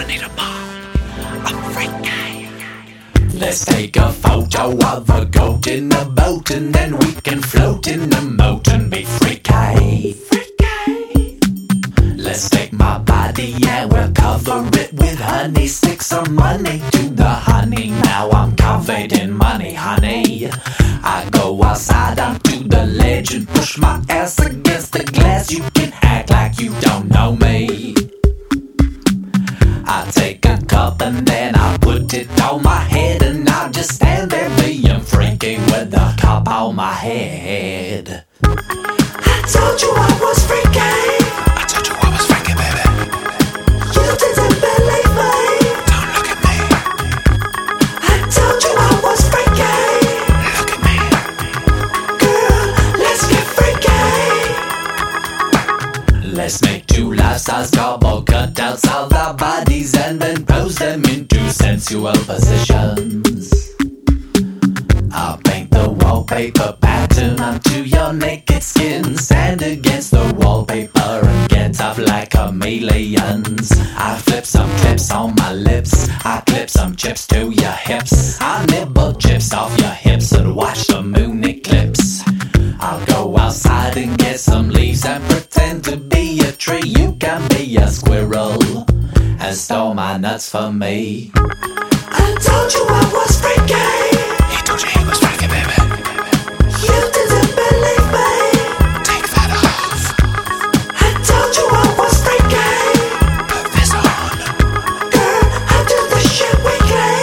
need a mom. I'm freaky. Let's take a photo of a goat in a boat, and then we can float in the moat and be freaky. Let's take my body and we'll cover it with honey. Stick some money to the honey. Now I'm covered in money, honey. I go outside onto the ledge and push my ass against the glass. You can act like you don't know me. I take a cup and then I put it on my head, and I just stand there being freaky with the cup on my head. I told you I was freaky. I told you I was freaky, baby. You didn't believe me. Don't look at me. I told you I was freaky. Look at me. Girl, let's get freaky. Let's make two life-size cardboard cutouts of our bodies and then pose them into sensual positions. I'll paint the wallpaper pattern onto your naked skin. Stand against the wallpaper and get off like chameleons. I flip some clips on my lips. I clip some chips to your hips. I nibble chips off your hips and watch the moon eclipse. I'll go outside and get some leaves and pretend to be a tree. You can be a squirrel and store my nuts for me. I told you I was freaky. He told you he was freaky, baby. You didn't believe me. Take that off. I told you I was freaky. Put this on. Girl, I do this shit weekly.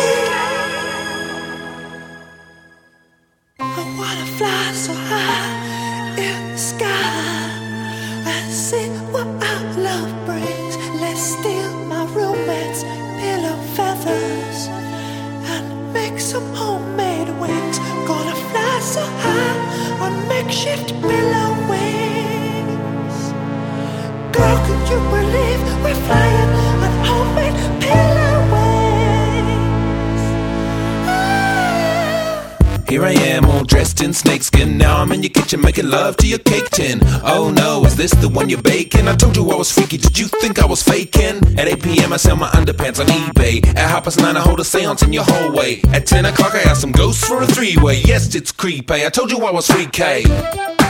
I wanna fly so high in the sky and see what our love brings. Let's steal my roommate's pillow feathers and make some homemade wings. Gonna fly so high on makeshift pillow wings. Girl, can you believe we're flying on homemade pillow wings? Here I am, all dressed in snakeskin. Now I'm in your kitchen making love to your cake tin. Oh no, is this the one you're baking? I told you I was freaky, did you think I was faking? At 8 p.m. I sell my underpants on eBay. At 9:30 I hold a seance in your hallway. At 10 o'clock I ask some ghosts for a three-way. Yes, it's creepy, I told you I was freaky.